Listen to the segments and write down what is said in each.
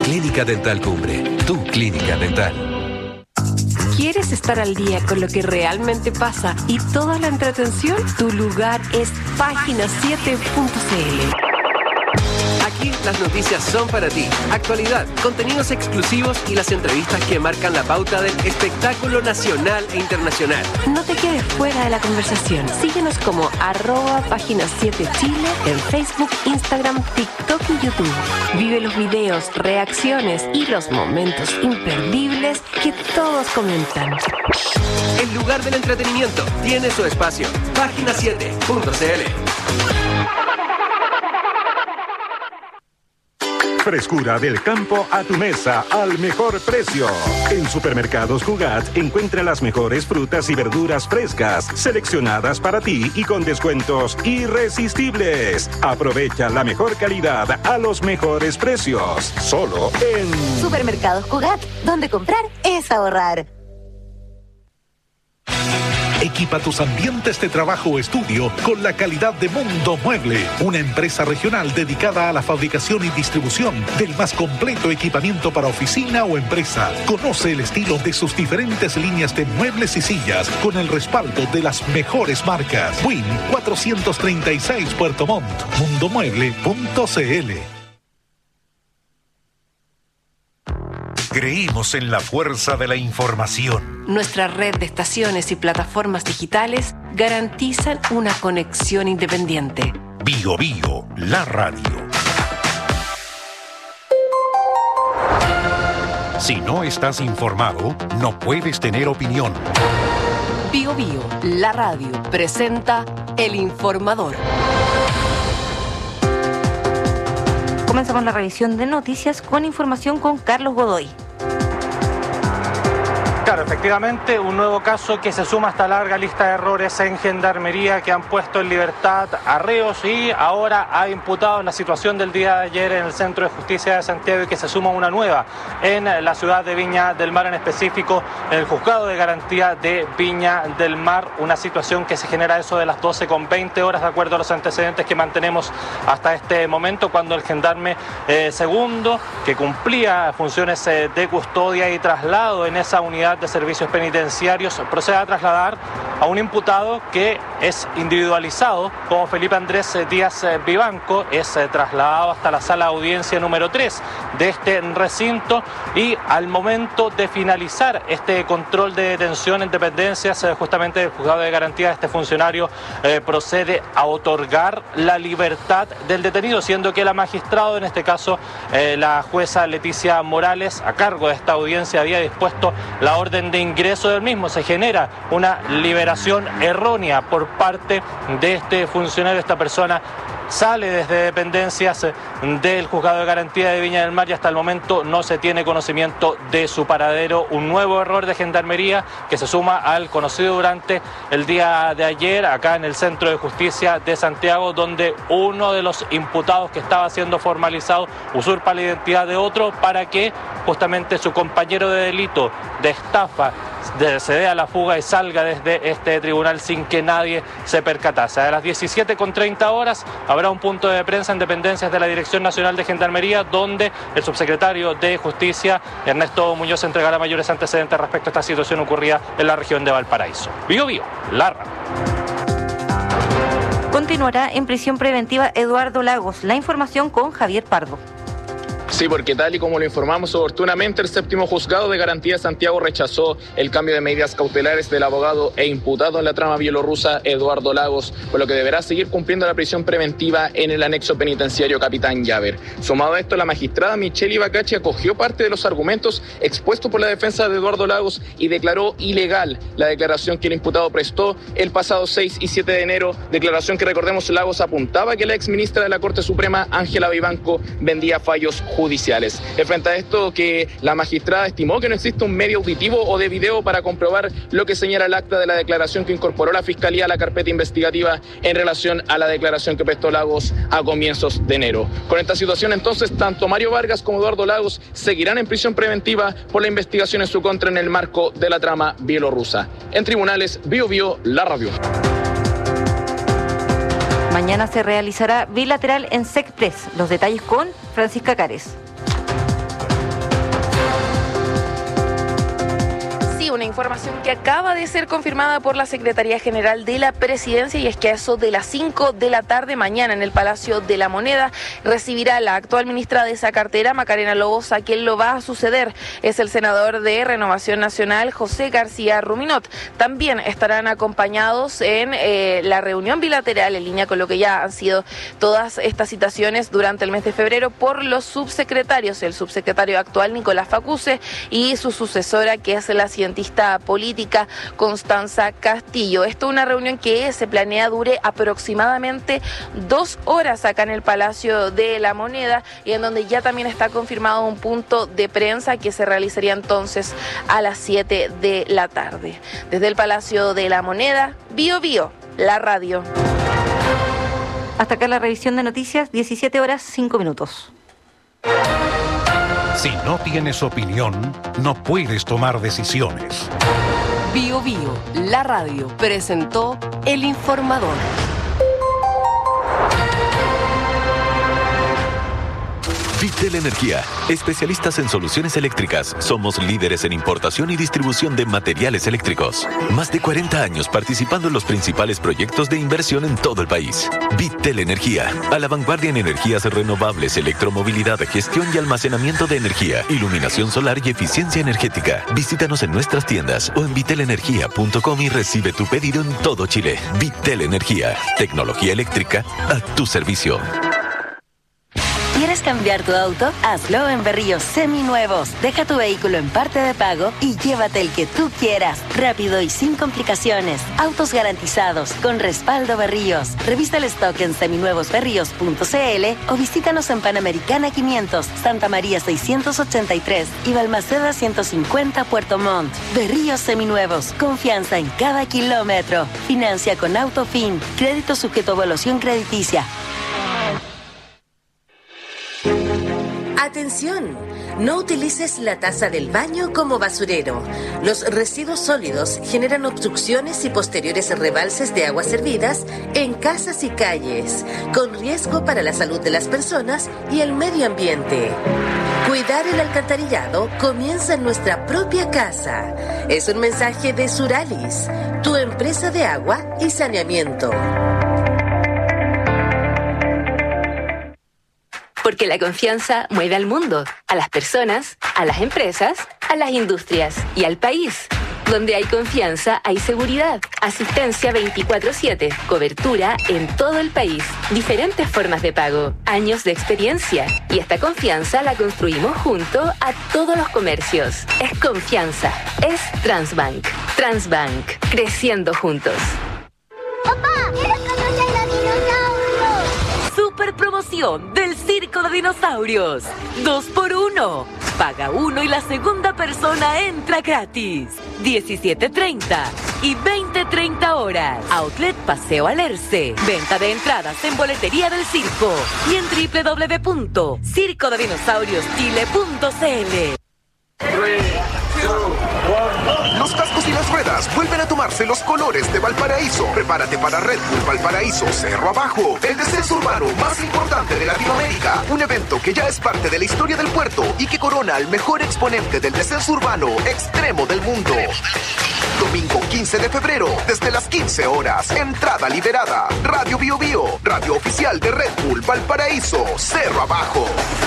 Clínica Dental Cumbre, tu clínica dental. ¿Quieres estar al día con lo que realmente pasa y toda la entretención? Tu lugar es página7.cl. Aquí las noticias son para ti. Actualidad, contenidos exclusivos y las entrevistas que marcan la pauta del espectáculo nacional e internacional. No te quedes fuera de la conversación. Síguenos como @página7chile en Facebook, Instagram, TikTok y YouTube. Vive los videos, reacciones y los momentos imperdibles que todos comentan. El lugar del entretenimiento tiene su espacio. Página7.cl. Frescura del campo a tu mesa al mejor precio. En Supermercados Cugat encuentra las mejores frutas y verduras frescas, seleccionadas para ti y con descuentos irresistibles. Aprovecha la mejor calidad a los mejores precios. Solo en Supermercados Cugat, donde comprar es ahorrar. Equipa tus ambientes de trabajo o estudio con la calidad de Mundo Mueble, una empresa regional dedicada a la fabricación y distribución del más completo equipamiento para oficina o empresa. Conoce el estilo de sus diferentes líneas de muebles y sillas con el respaldo de las mejores marcas. Win 436 Puerto Montt, mundomueble.cl. Creímos en la fuerza de la información. Nuestra red de estaciones y plataformas digitales garantizan una conexión independiente. Bio Bio, la radio. Si no estás informado, no puedes tener opinión. Bio Bio, la radio, presenta El Informador. Comenzamos la revisión de noticias con información con Carlos Godoy. Claro, efectivamente, un nuevo caso que se suma a esta larga lista de errores en Gendarmería que han puesto en libertad a reos y ahora ha imputado en la situación del día de ayer en el Centro de Justicia de Santiago y que se suma una nueva en la ciudad de Viña del Mar, en específico en el Juzgado de Garantía de Viña del Mar, una situación que se genera a eso de las 12:20 de acuerdo a los antecedentes que mantenemos hasta este momento, cuando el gendarme segundo, que cumplía funciones de custodia y traslado en esa unidad de servicios penitenciarios, procede a trasladar a un imputado que es individualizado como Felipe Andrés Díaz Vivanco, es trasladado hasta la sala de audiencia número 3 de este recinto y al momento de finalizar este control de detención en dependencias justamente del Juzgado de Garantía, este funcionario procede a otorgar la libertad del detenido, siendo que la magistrado, en este caso la jueza Leticia Morales, a cargo de esta audiencia, había dispuesto la orden de ingreso del mismo. Se genera una liberación errónea por parte de este funcionario. Esta persona sale desde dependencias del Juzgado de Garantía de Viña del Mar y hasta el momento no se tiene conocimiento de su paradero. Un nuevo error de Gendarmería que se suma al conocido durante el día de ayer acá en el Centro de Justicia de Santiago, donde uno de los imputados que estaba siendo formalizado usurpa la identidad de otro para que justamente su compañero de delito de estafa se dé a la fuga y salga desde este tribunal sin que nadie se percatase. A las 17:30 habrá un punto de prensa en dependencias de la Dirección Nacional de Gendarmería, donde el subsecretario de Justicia, Ernesto Muñoz, entregará mayores antecedentes respecto a esta situación ocurrida en la región de Valparaíso. Bio Bio, la radio. Continuará en prisión preventiva Eduardo Lagos. La información con Javier Pardo. Sí, porque tal y como lo informamos oportunamente, el séptimo juzgado de Garantía de Santiago rechazó el cambio de medidas cautelares del abogado e imputado en la trama bielorrusa Eduardo Lagos, por lo que deberá seguir cumpliendo la prisión preventiva en el anexo penitenciario Capitán Llaver. Sumado a esto, la magistrada Michelle Ibacachi acogió parte de los argumentos expuestos por la defensa de Eduardo Lagos y declaró ilegal la declaración que el imputado prestó el pasado 6 y 7 de enero, declaración que, recordemos, Lagos apuntaba que la exministra de la Corte Suprema, Ángela Vivanco, vendía fallos judiciales. Frente a esto, que la magistrada estimó que no existe un medio auditivo o de video para comprobar lo que señala el acta de la declaración que incorporó la Fiscalía a la carpeta investigativa en relación a la declaración que prestó Lagos a comienzos de enero. Con esta situación, entonces, tanto Mario Vargas como Eduardo Lagos seguirán en prisión preventiva por la investigación en su contra en el marco de la trama bielorrusa. En tribunales, Bio Bio, la radio. Mañana se realizará bilateral en SECPRES. Los detalles con Francisca Cares. información que acaba de ser confirmada por la Secretaría General de la Presidencia, y es que a eso de las 5 de la tarde mañana en el Palacio de la Moneda recibirá la actual ministra de esa cartera, Macarena Lobos. A quien lo va a suceder es el senador de Renovación Nacional, José García Ruminot. También estarán acompañados en la reunión bilateral, en línea con lo que ya han sido todas estas citaciones durante el mes de febrero, por los subsecretarios, el subsecretario actual Nicolás Facuse y su sucesora, que es la cientista política Constanza Castillo. Esto es una reunión que se planea dure aproximadamente 2 horas acá en el Palacio de la Moneda, y en donde ya también está confirmado un punto de prensa que se realizaría entonces a las 7 de la tarde. Desde el Palacio de la Moneda, Bio Bio, la radio. Hasta acá la revisión de noticias, 17 horas 5 minutos. Si no tienes opinión, no puedes tomar decisiones. Bio Bio, la radio, presentó El Informador. Vitel Energía, especialistas en soluciones eléctricas. Somos líderes en importación y distribución de materiales eléctricos. Más de 40 años participando en los principales proyectos de inversión en todo el país. Vitel Energía, a la vanguardia en energías renovables, electromovilidad, gestión y almacenamiento de energía, iluminación solar y eficiencia energética. Visítanos en nuestras tiendas o en vitelenergia.com y recibe tu pedido en todo Chile. Vitel Energía, tecnología eléctrica a tu servicio. ¿Quieres cambiar tu auto? Hazlo en Berríos Seminuevos. Deja tu vehículo en parte de pago y llévate el que tú quieras. Rápido y sin complicaciones. Autos garantizados, con respaldo Berríos. Revisa el stock en seminuevosberríos.cl o visítanos en Panamericana 500, Santa María 683 y Balmaceda 150, Puerto Montt. Berríos Seminuevos. Confianza en cada kilómetro. Financia con Autofin. Crédito sujeto a evaluación crediticia. Atención, no utilices la taza del baño como basurero. Los residuos sólidos generan obstrucciones y posteriores rebalses de aguas servidas en casas y calles, con riesgo para la salud de las personas y el medio ambiente. Cuidar el alcantarillado comienza en nuestra propia casa. Es un mensaje de Suralis, tu empresa de agua y saneamiento. Porque la confianza mueve al mundo, a las personas, a las empresas, a las industrias y al país. Donde hay confianza, hay seguridad, asistencia 24/7, cobertura en todo el país, diferentes formas de pago, años de experiencia. Y esta confianza la construimos junto a todos los comercios. Es confianza, es Transbank. Transbank, creciendo juntos. ¡Papá! ¡Quiero conocer a dinosaurios! Super promoción del Circo de Dinosaurios. 2x1. Paga uno y la segunda persona entra gratis. 17:30 y 20:30 horas. Outlet Paseo Alerce. Venta de entradas en boletería del circo y en www.circodedinosaurioschile.cl. Los cascos y las ruedas vuelven a tomarse los colores de Valparaíso. Prepárate para Red Bull Valparaíso Cerro Abajo, el descenso urbano más importante de Latinoamérica. Un evento que ya es parte de la historia del puerto y que corona al mejor exponente del descenso urbano extremo del mundo. Domingo 15 de febrero, desde las 15 horas. Entrada liberada. Radio Bio Bio, radio oficial de Red Bull Valparaíso Cerro Abajo.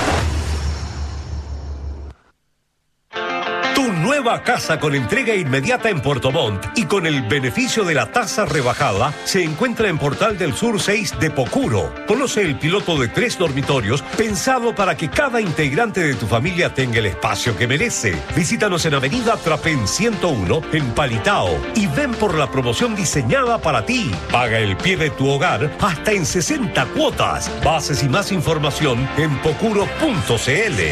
Tu nueva casa con entrega inmediata en Puerto Montt y con el beneficio de la tasa rebajada se encuentra en Portal del Sur 6 de Pocuro. Conoce el piloto de 3 dormitorios pensado para que cada integrante de tu familia tenga el espacio que merece. Visítanos en Avenida Trapén 101 en Palitao y ven por la promoción diseñada para ti. Paga el pie de tu hogar hasta en 60 cuotas. Bases y más información en pocuro.cl.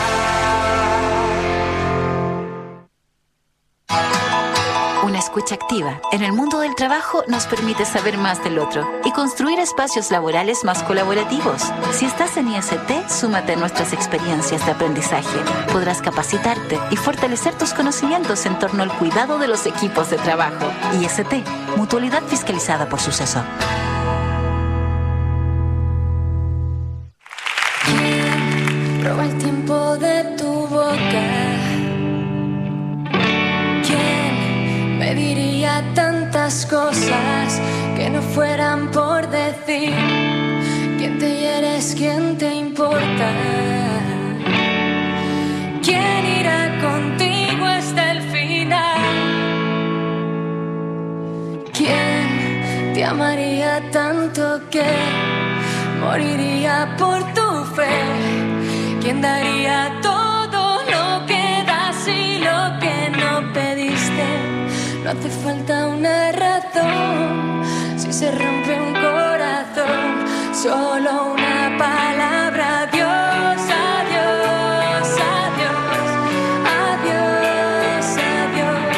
Una escucha activa en el mundo del trabajo nos permite saber más del otro y construir espacios laborales más colaborativos. Si estás en IST, súmate a nuestras experiencias de aprendizaje. Podrás capacitarte y fortalecer tus conocimientos en torno al cuidado de los equipos de trabajo. IST, mutualidad fiscalizada por Suceso. Roba el tiempo de tu boca. ¿Quién tantas cosas que no fueran por decir. ¿Quién te hieres? ¿Quién te importa? ¿Quién irá contigo hasta el final? ¿Quién te amaría tanto que moriría por tu fe? ¿Quién daría todo lo que das y lo que no pediste? No hace falta una razón si se rompe un corazón, solo una palabra. Adiós, adiós, adiós, adiós, adiós.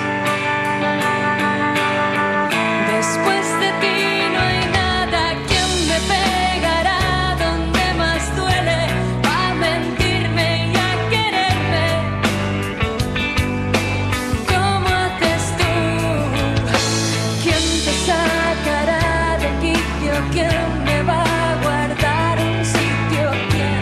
Después de ti no hay nada. ¿Quién me pegará donde más duele? A mentirme y a quererme. ¿Cómo haces tú? ¿Quién te sacará de quicio? ¿Quién me va a guardar un sitio? ¿Quién?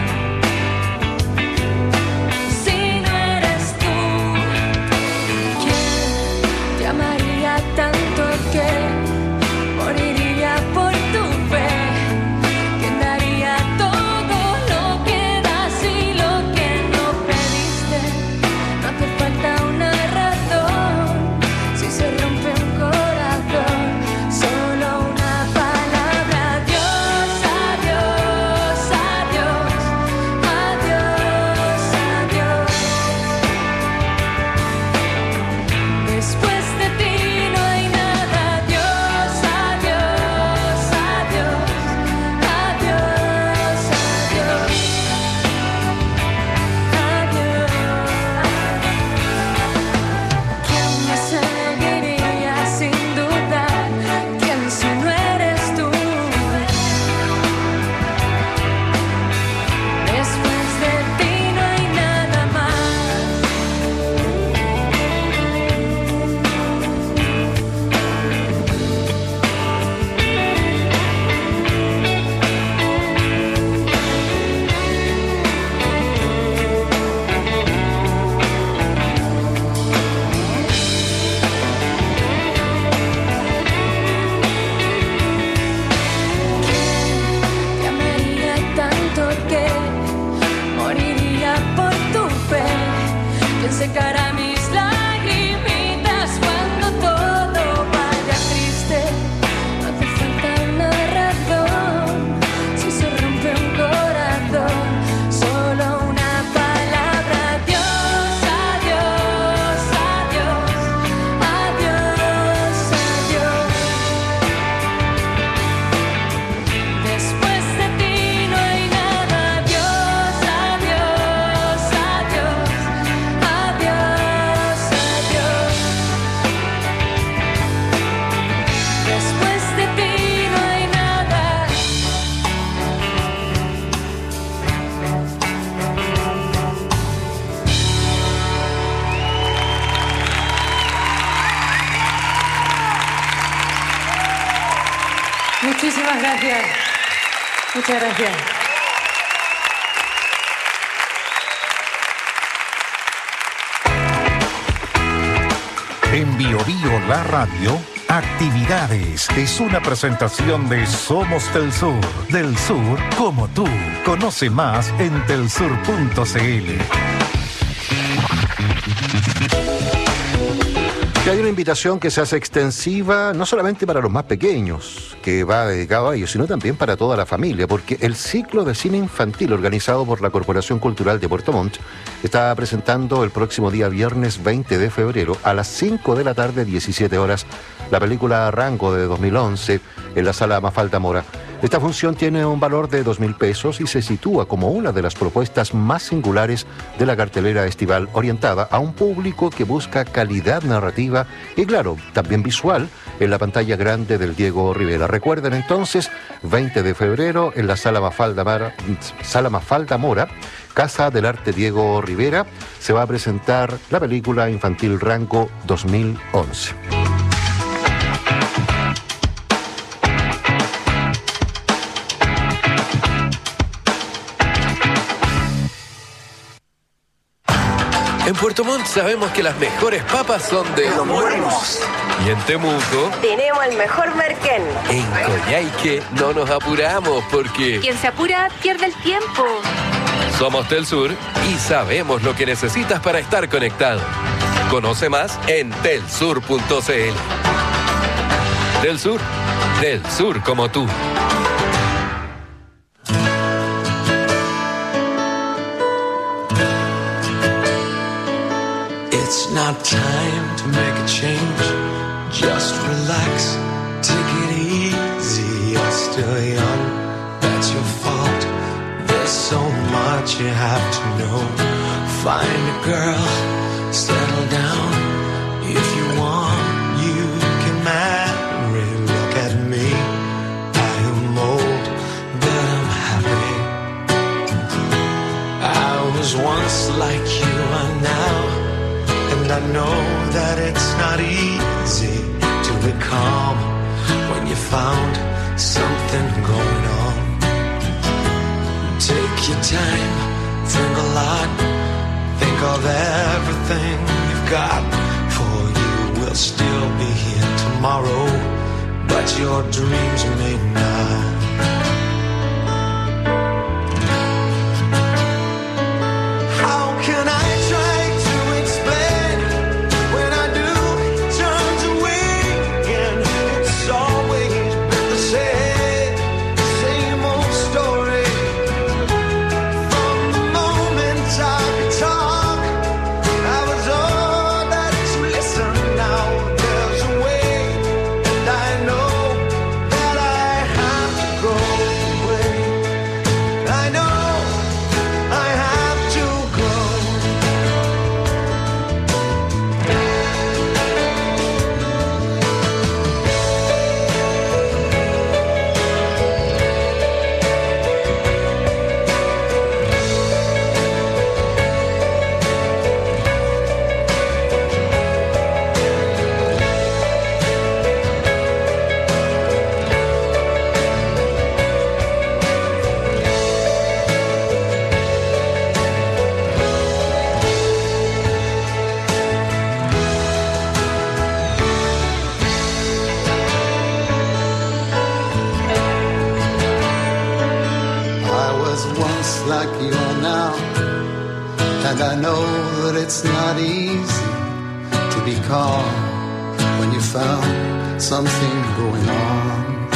Si no eres tú, ¿quién te amaría tanto que moriría por tu fe? ¿Quién daría todo lo que das y lo que no pediste? No hace falta una razón si se rompe un corazón, solo una palabra. Adiós, adiós, adiós, adiós, adiós. Después de ti no hay nada. Adiós, adiós, adiós, adiós, adiós, adiós. ¿Quién me seguiría sin dudar? ¿Quién si no eres tú? Después de ti no hay nada más. Te amaría tanto que moriría por tu fe. ¿Quién secará mis lagrimitas cuando todo vaya triste? No hace falta una razón si se rompe un corazón, solo una palabra. Adiós, adiós, adiós, adiós, adiós. Después de ti no hay nada. Adiós, adiós, adiós, adiós, adiós. Después de ti no hay nada. Muchísimas gracias. Muchas gracias. En Bio Bio La Radio, actividades. Es una presentación de Somos del sur como tú. Conoce más en telsur.cl. Que hay una invitación que se hace extensiva no solamente para los más pequeños, que va dedicado a ellos, sino también para toda la familia, porque el ciclo de cine infantil organizado por la Corporación Cultural de Puerto Montt está presentando el próximo día viernes 20 de febrero a las 5 de la tarde, 17 horas, la película Rango de 2011 en la Sala Mafalda Mora. Esta función tiene un valor de 2.000 pesos y se sitúa como una de las propuestas más singulares de la cartelera estival, orientada a un público que busca calidad narrativa y, claro, también visual en la pantalla grande del Diego Rivera. Recuerden entonces, 20 de febrero en la Sala Mafalda Mora, Casa del Arte Diego Rivera, se va a presentar la película infantil Rango 2011. En Puerto Montt sabemos que las mejores papas son de Los Buenos. Y en Temuco, tenemos el mejor merquén. en Coyhaique, no nos apuramos porque Quien se apura pierde el tiempo. somos Telsur y sabemos lo que necesitas para estar conectado. Conoce más en telsur.cl. Telsur, del sur como tú. It's not time to make a change. Just relax, take it easy. You're still young, that's your fault. There's so much you have to know. Find a girl, settle down. If you want, you can marry. Look at me, I am old, but I'm happy. I was once like you are now. And I know that it's not easy to be calm when you found something going on. Take your time, think a lot, think of everything you've got. For you will still be here tomorrow, but your dreams may not. How can I try? Like you are now, and I know that it's not easy to be calm when you found something going on.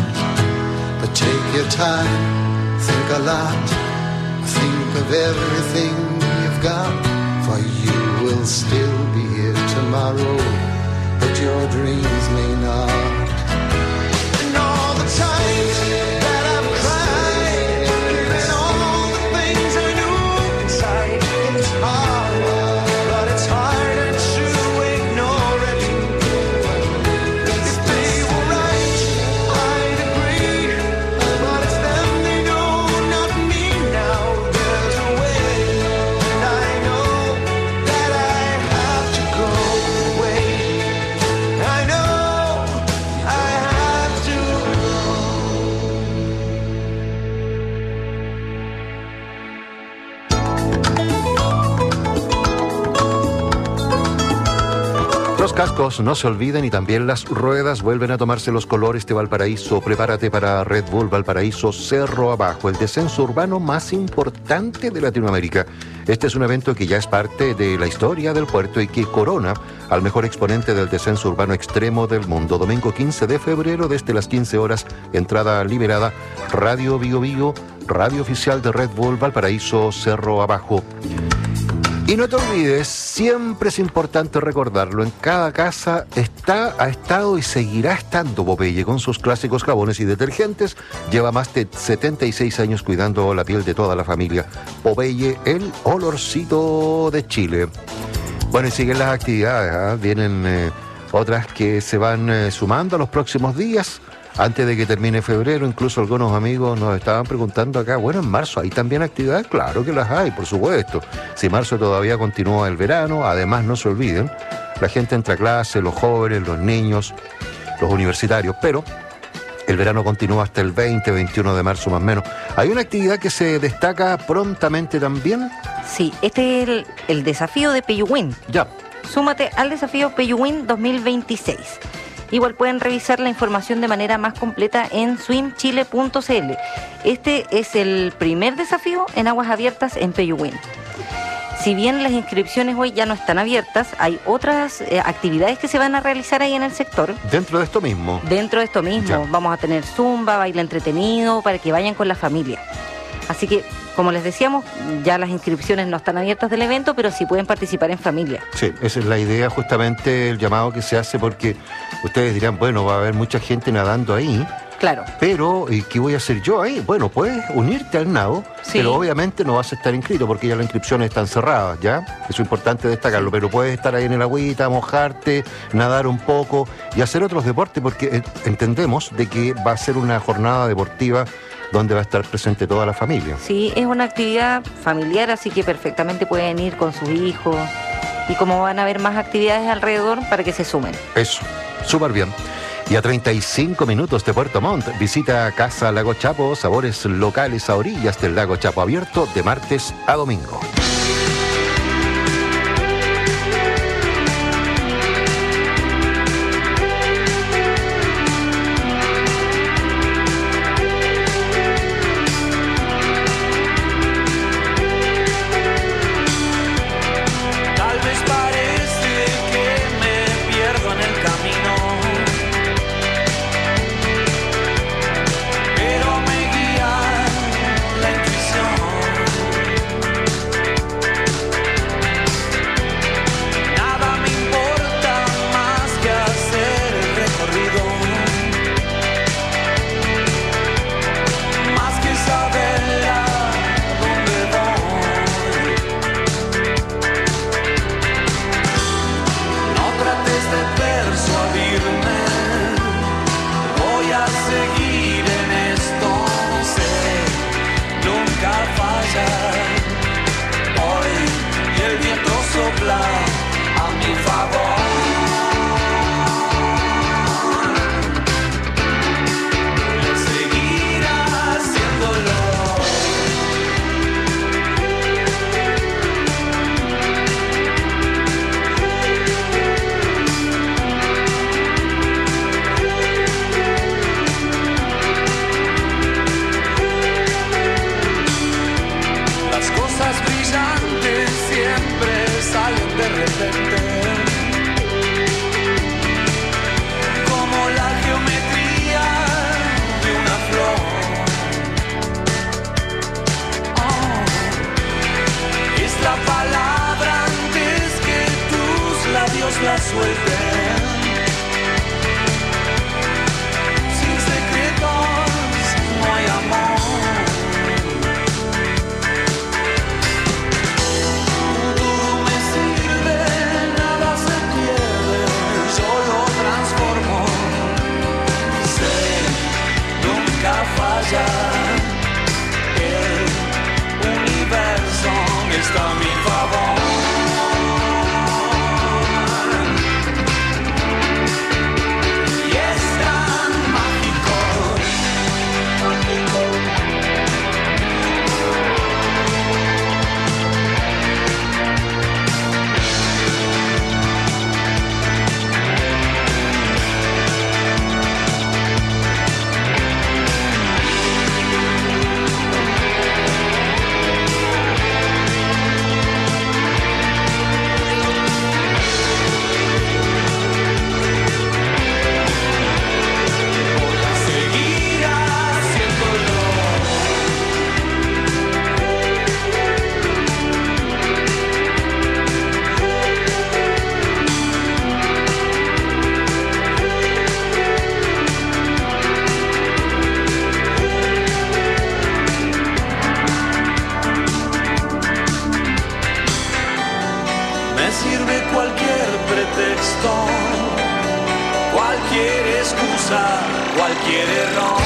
But take your time, think a lot, think of everything you've got, for you will still be here tomorrow, but your dreams may not. And all the times that I've cried, and all the things I knew inside, it's hard, but it's harder to ignore it. If they were right, I'd agree, but it's them they know, not me now. There's a way, and I know that I have to go away. I know I have to Los cascos no se olviden y también las ruedas vuelven a tomarse los colores de Valparaíso. Prepárate para Red Bull Valparaíso Cerro Abajo, el descenso urbano más importante de Latinoamérica. Este es un evento que ya es parte de la historia del puerto y que corona al mejor exponente del descenso urbano extremo del mundo. Domingo 15 de febrero, desde las 15 horas, entrada liberada. Radio Bio Bio, radio oficial de Red Bull Valparaíso Cerro Abajo. Y no te olvides, siempre es importante recordarlo, en cada casa ha estado y seguirá estando Popeye con sus clásicos jabones y detergentes. Lleva más de 76 años cuidando la piel de toda la familia. Popeye, el olorcito de Chile. Bueno, y siguen las actividades, ¿eh? Vienen otras que se van sumando a los próximos días. Antes de que termine febrero, incluso algunos amigos nos estaban preguntando acá, bueno, en marzo ¿hay también actividades? Claro que las hay, por supuesto. Si marzo todavía continúa el verano, además no se olviden, la gente entra a clase, los jóvenes, los niños, los universitarios, pero el verano continúa hasta el 20, 21 de marzo más o menos. Hay una actividad que se destaca prontamente también, Sí, este es el desafío de Peyuwin. Ya. Súmate al desafío Peyuwin 2026. Igual pueden revisar la información de manera más completa en swimchile.cl. Este es el primer desafío en aguas abiertas en Peyuwin. Si bien las inscripciones hoy ya no están abiertas, hay otras actividades que se van a realizar ahí en el sector. Dentro de esto mismo. Dentro de esto mismo. Ya. Vamos a tener zumba, baile entretenido, para que vayan con la familia. Así que, como les decíamos, ya las inscripciones no están abiertas del evento, pero sí pueden participar en familia. Sí, esa es la idea, justamente el llamado que se hace, porque ustedes dirán, bueno, va a haber mucha gente nadando ahí. Claro. Pero, ¿y qué voy a hacer yo ahí? Bueno, puedes unirte al nado, Sí. pero obviamente no vas a estar inscrito porque ya las inscripciones están cerradas, ¿ya? Eso es importante destacarlo, pero puedes estar ahí en el agüita, mojarte, nadar un poco y hacer otros deportes porque entendemos de que va a ser una jornada deportiva donde va a estar presente toda la familia. Sí, es una actividad familiar, así que perfectamente pueden ir con sus hijos. Y como van a haber más actividades alrededor, para que se sumen. Eso, súper bien. Y a 35 minutos de Puerto Montt, visita Casa Lago Chapo, sabores locales a orillas del Lago Chapo, abierto de martes a domingo. Tal vez parece que me pierdo en el camino, pero me guía la intuición. Nada me importa más que hacer el recorrido, más que saber a dónde voy. No trates de persuadirme, voy a seguir en esto, sé, nunca fallar. Hoy y el viento sopla a mi favor. Voy a seguir haciéndolo. Las cosas brillantes siempre salen de repente, como la geometría de una flor. Oh, es la palabra antes que tus labios la suelten. Sin secretos no hay amor. Nada se pierde, yo lo transformo. Sé, nunca falla. El universo está a mi favor. Y es tan mágico. Seguir haciéndolo. Me sirve cualquier pretexto, cualquier excusa, cualquier error.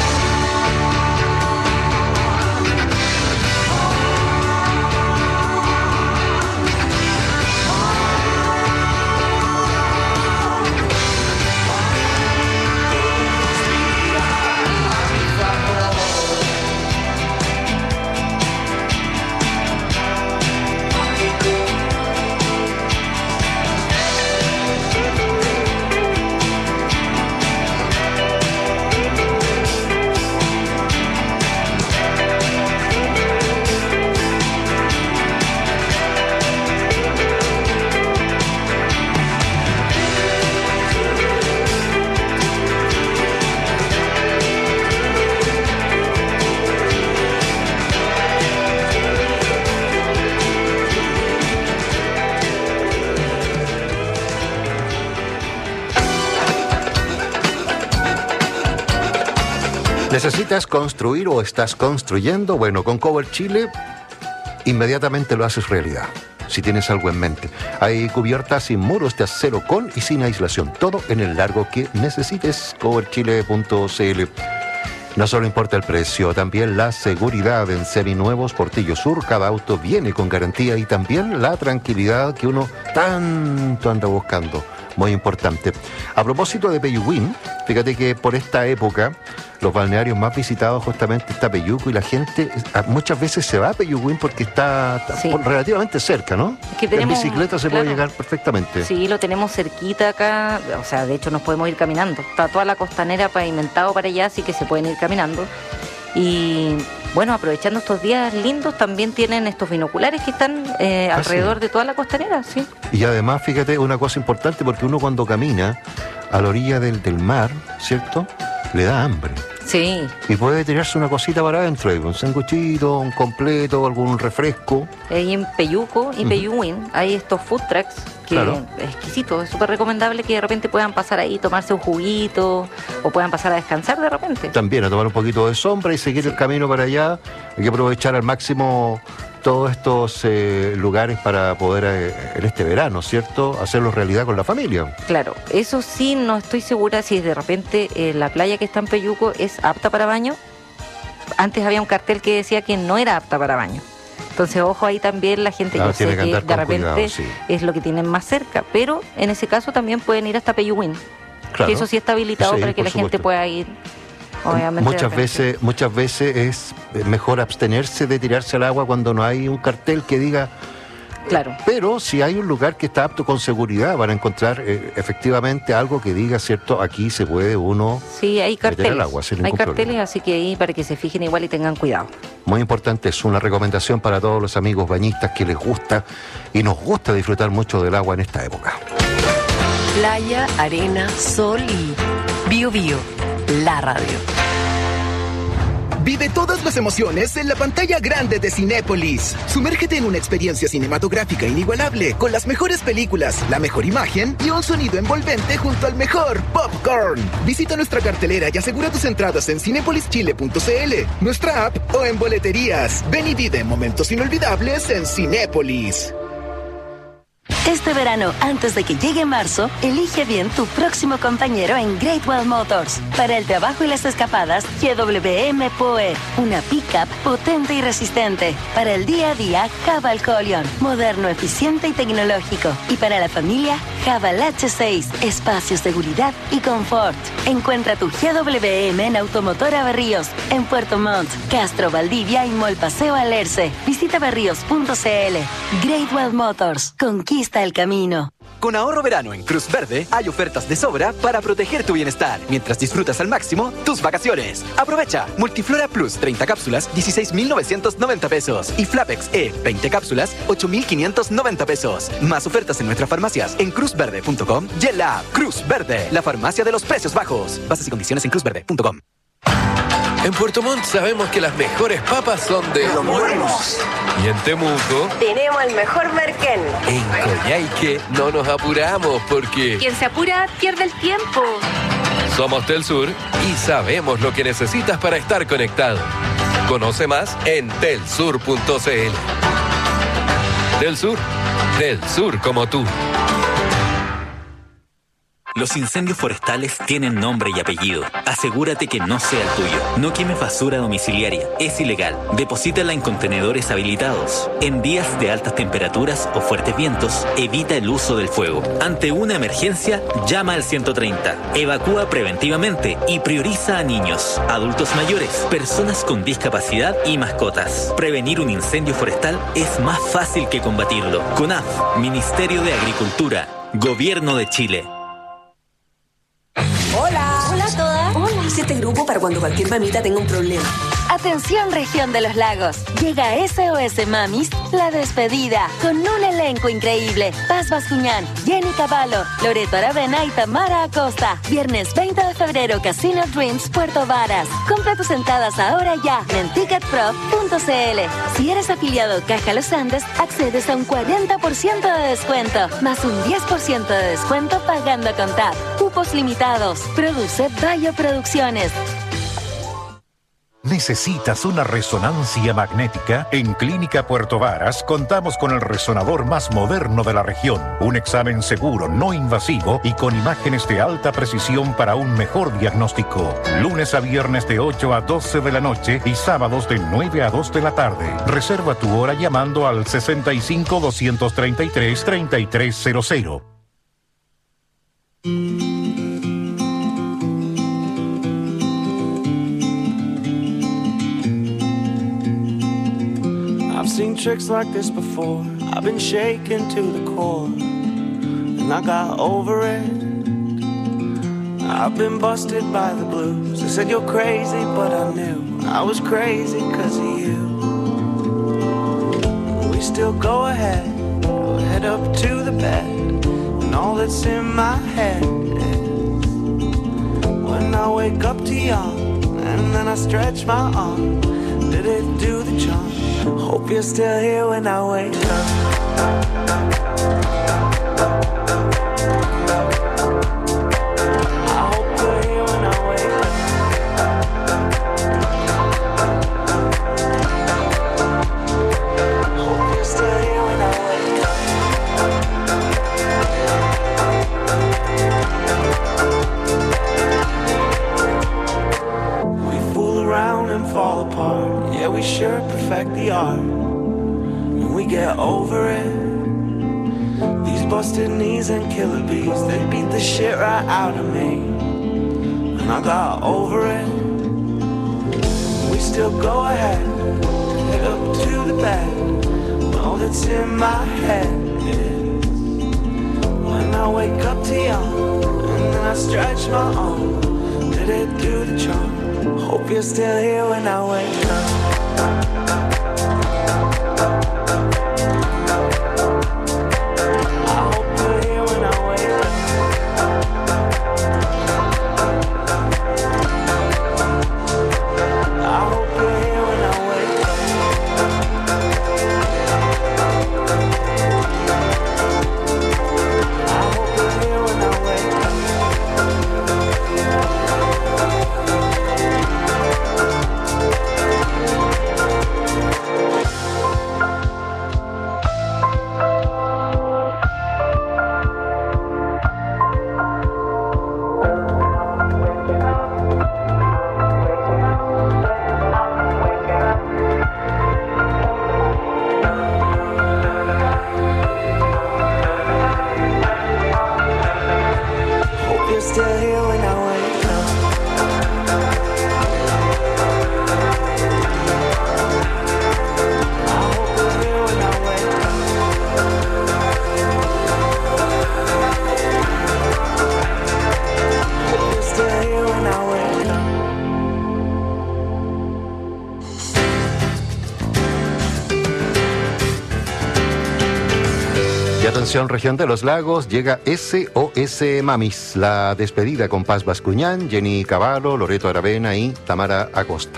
¿Necesitas construir o estás construyendo? Bueno, con Cover Chile inmediatamente lo haces realidad. Si tienes algo en mente. Hay cubiertas y muros de acero con y sin aislación. Todo en el largo que necesites. Coverchile.cl. No solo importa el precio, también la seguridad. En Seminuevos Portillo Sur, cada auto viene con garantía y también la tranquilidad que uno tanto anda buscando. Muy importante. A propósito de Peyúguín, fíjate que por esta época los balnearios más visitados justamente está Peyúco, y la gente muchas veces se va a Peyúguín porque está relativamente cerca, ¿no? Es que tenemos, en bicicleta se puede llegar perfectamente. Sí, lo tenemos cerquita acá, o sea, de hecho nos podemos ir caminando. Está toda la costanera pavimentado para allá, así que se pueden ir caminando. Y bueno, aprovechando estos días lindos, también tienen estos binoculares que están alrededor de toda la costanera, sí. Y además, fíjate, una cosa importante, porque uno cuando camina a la orilla del mar, ¿cierto?, le da hambre. Sí. Y puede tirarse una cosita para adentro, un sanguchito, un completo, algún refresco. Ahí en Peyúco y Peyúguín hay estos food trucks que es exquisito, es súper recomendable que de repente puedan pasar ahí, tomarse un juguito o puedan pasar a descansar de repente. También a tomar un poquito de sombra y seguir el camino para allá. Hay que aprovechar al máximo todos estos lugares para poder, en este verano, ¿cierto?, hacerlo realidad con la familia. Claro, eso sí, no estoy segura si de repente la playa que está en Peyúco es apta para baño. Antes había un cartel que decía que no era apta para baño. Entonces, ojo ahí también la gente que sé que de repente es lo que tienen más cerca. Pero en ese caso también pueden ir hasta Peyúguín. Claro. Que eso sí está habilitado para que la gente pueda ir. Obviamente muchas veces es mejor abstenerse de tirarse al agua cuando no hay un cartel que diga. Claro. Pero si hay un lugar que está apto con seguridad, van a encontrar efectivamente algo que diga, ¿cierto?, aquí se puede uno hay carteles, meter al agua sin ningún problema. Así que ahí para que se fijen igual y tengan cuidado. Muy importante, es una recomendación para todos los amigos bañistas que les gusta y nos gusta disfrutar mucho del agua en esta época. Playa, arena, sol y Bio Bio, la radio. Vive todas las emociones en la pantalla grande de Cinépolis. Sumérgete en una experiencia cinematográfica inigualable con las mejores películas, la mejor imagen y un sonido envolvente junto al mejor popcorn. Visita nuestra cartelera y asegura tus entradas en cinepolischile.cl, nuestra app o en boleterías. Ven y vive momentos inolvidables en Cinépolis. Este verano, antes de que llegue marzo, elige bien tu próximo compañero en Great Wall Motors. Para el trabajo y las escapadas, GWM Poe, una pickup potente y resistente. Para el día a día, Haval Colion, moderno, eficiente y tecnológico. Y para la familia, Haval H6, espacio, seguridad y confort. Encuentra tu GWM en Automotora Berríos, en Puerto Montt, Castro, Valdivia y Mall Paseo Alerce. Visita berríos.cl. Great Wall Motors, conquista el camino. Con ahorro verano en Cruz Verde hay ofertas de sobra para proteger tu bienestar mientras disfrutas al máximo tus vacaciones. Aprovecha Multiflora Plus 30 cápsulas, 16,990 pesos y Flapex E 20 cápsulas, 8,590 pesos. Más ofertas en nuestras farmacias en cruzverde.com y en la app Cruz Verde, la farmacia de los precios bajos. Bases y condiciones en cruzverde.com. En Puerto Montt sabemos que las mejores papas son de Los Buenos. Y en Temuco tenemos el mejor merquén. En Coyhaique no nos apuramos porque Quien se apura pierde el tiempo. somos Telsur y sabemos lo que necesitas para estar conectado. Conoce más en telsur.cl. Telsur, del sur como tú. Los incendios forestales tienen nombre y apellido. Asegúrate que no sea el tuyo. No quemes basura domiciliaria. Es ilegal. Deposítala en contenedores habilitados. En días de altas temperaturas o fuertes vientos, evita el uso del fuego. Ante una emergencia, llama al 130. Evacúa preventivamente y prioriza a niños, adultos mayores, personas con discapacidad y mascotas. Prevenir un incendio forestal es más fácil que combatirlo. CONAF, Ministerio de Agricultura, Gobierno de Chile. Hola. Hola a todas. Hola. Hice este grupo para cuando cualquier mamita tenga un problema. Atención, región de los lagos. Llega SOS Mamis, la despedida, con un elenco increíble. Paz Bascuñán, Jenny Cavallo, Loreto Aravena y Tamara Acosta. Viernes 20 de febrero, Casino Dreams, Puerto Varas. Compra tus entradas ahora ya en ticketpro.cl. Si eres afiliado Caja Los Andes, accedes a un 40% de descuento, más un 10% de descuento pagando con TAP. Cupos limitados. Produce Bayo Producciones. ¿Necesitas una resonancia magnética? En Clínica Puerto Varas contamos con el resonador más moderno de la región. Un examen seguro, no invasivo y con imágenes de alta precisión para un mejor diagnóstico. Lunes a viernes de 8 a 12 de la noche y sábados de 9 a 2 de la tarde. Reserva tu hora llamando al 65 233 3300. I've seen tricks like this before. I've been shaken to the core, and I got over it. I've been busted by the blues. They said you're crazy, but I knew I was crazy 'cause of you. We still go ahead, we'll head up to the bed, and all that's in my head is when I wake up to yawn, and then I stretch my arm. Did it do the charm? Hope you're still here when I wake up. I hope you're here when I wake up. Hope you're still here when I wake up. We fool around and fall apart. Yeah, we sure perfect the art, and we get over it. These busted knees and killer bees, they beat the shit right out of me, and I got over it. We still go ahead, head up to the bed, when all that's in my head is when I wake up to yawn, and then I stretch my arm. Did it do the charm? Hope you're still here when I wake up. Atención, región de los lagos, llega SOS Mamis, la despedida con Paz Bascuñán, Jenny Cavallo, Loreto Aravena y Tamara Acosta.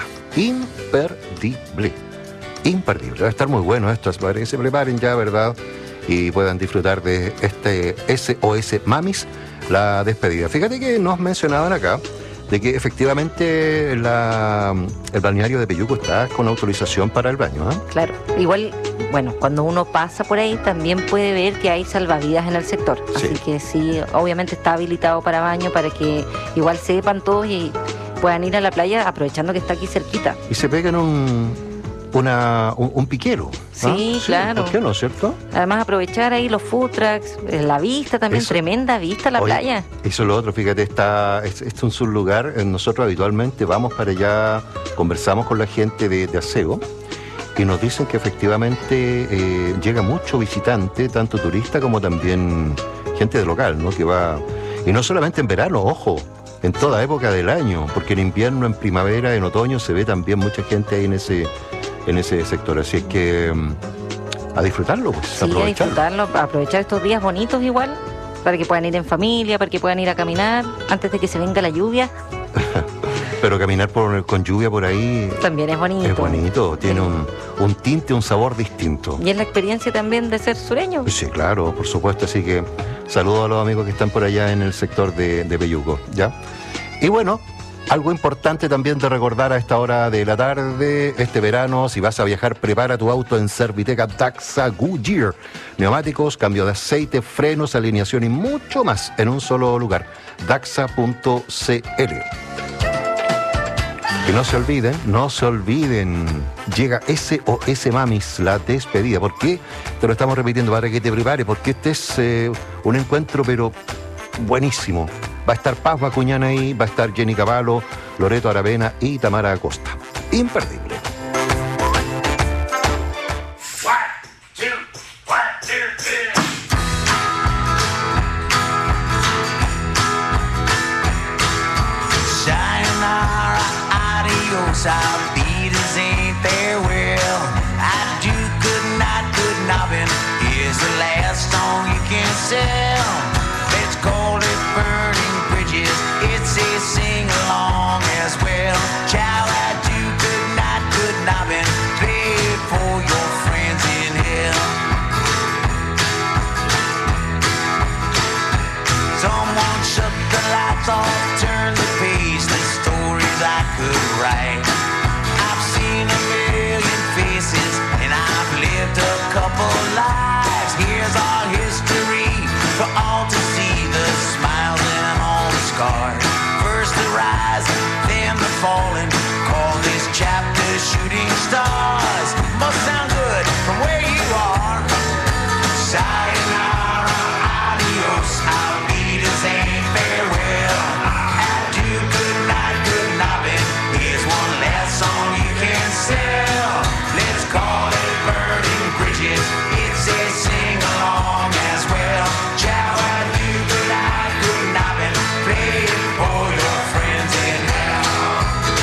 Imperdible, imperdible. Va a estar muy bueno esto, para que se preparen ya, ¿verdad? Y puedan disfrutar de este SOS Mamis, la despedida. Fíjate que nos mencionaban acá de que efectivamente el balneario de Peyuco está con autorización para el baño, ¿eh? Claro, igual, bueno, cuando uno pasa por ahí también puede ver que hay salvavidas en el sector. Así que sí, obviamente está habilitado para baño, para que igual sepan todos y puedan ir a la playa aprovechando que está aquí cerquita. Y se peguen un piquero. Sí, claro. ¿Por qué no, cierto? Además aprovechar ahí los food trucks, la vista también, tremenda vista la playa. Eso es lo otro, fíjate, este es un lugar, nosotros habitualmente vamos para allá, conversamos con la gente de aseo y nos dicen que efectivamente llega mucho visitante, tanto turista como también gente de local, ¿no? Que va, y no solamente en verano, ojo, en toda época del año, porque en invierno, en primavera, en otoño se ve también mucha gente ahí en ese sector, así es que a disfrutarlo, pues, sí, a disfrutarlo, aprovechar estos días bonitos igual, para que puedan ir en familia, para que puedan ir a caminar antes de que se venga la lluvia. Pero caminar con lluvia por ahí también es bonito. Es bonito, tiene un tinte, un sabor distinto. Y es la experiencia también de ser sureño. Sí, claro, por supuesto, así que saludo a los amigos que están por allá en el sector de Peyuco, ¿ya? Y bueno, Algo importante también de recordar a esta hora de la tarde, este verano, si vas a viajar, prepara tu auto en Serviteca Daxa Goodyear. Neumáticos, cambio de aceite, frenos, alineación y mucho más en un solo lugar. Daxa.cl. Que no se olviden, llega SOS Mamis, la despedida. ¿Por qué? Te lo estamos repitiendo para que te prepares, porque este es un encuentro, pero buenísimo. Va a estar Paz Bacuñán ahí, va a estar Jenny Cavallo, Loreto Aravena y Tamara Acosta. Imperdible. Our beaters ain't there, well, I do good knobbing. Here's the last song you can sell. Let's call it Burning Bridges. It's a sing-along as well. Child, I do good knobbing. Play it for your friends in hell. Someone shut the lights off, turn the page. The stories I could write. Couple lives, here's our history for all to see, the smiles and all the scars. First the rise, then the falling. Call this chapter Shooting Stars. Must sound good from where you are. Sayonara, adios, our leaders ain't farewell. Adieu, good night, good nobbing. Here's one last song you can sell. Let's call it Burning Bridges. It's a sing-along as well. Ciao, adieu, good night, good nobbing. Play it for your friends in hell.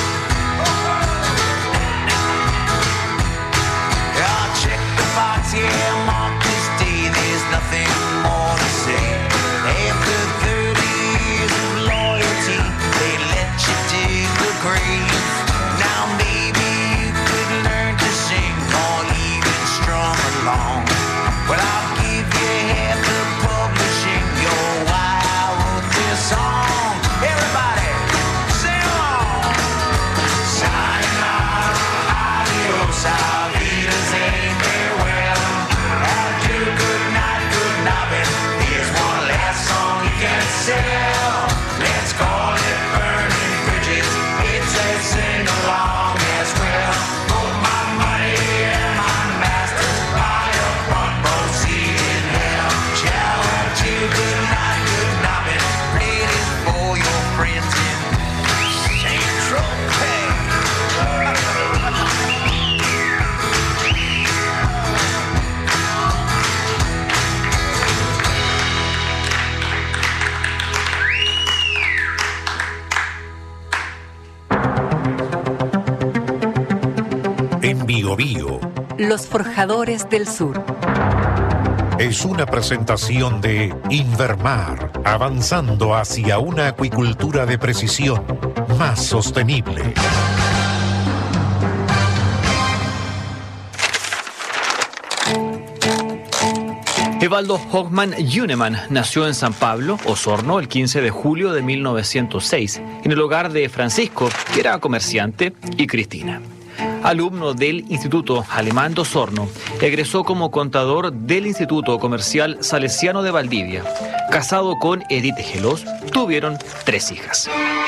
I'll check the box, yeah, mark this day. There's nothing more to say. After 30 years of loyalty, they let you dig the grave. Now maybe you could learn to sing or even strum along. Well, I'll give you half the publishing. You're why I wrote this song. Everybody, sing along. Sayonara, adios, our leaders ain't there, well. Adieu, good night, good nobbing. Here's one last song you can sell. Let's call it Burning Bridges. It's a sing-along as well. Put my money in my master's fire. Front row seat in hell. Ciao, adieu, good night, good nobbing. Play this for your friends in Central Pay. En Bio Bio Los Forjadores del Sur. es una presentación de Invermar, avanzando hacia una acuicultura de precisión más sostenible. Evaldo Hoffman Juneman nació en San Pablo, Osorno, el 15 de julio de 1906, en el hogar de Francisco, que era comerciante, y Cristina. Alumno del Instituto Alemán de Osorno, egresó como contador del Instituto Comercial Salesiano de Valdivia. Casado con Edith Gelos, tuvieron 3 hijas.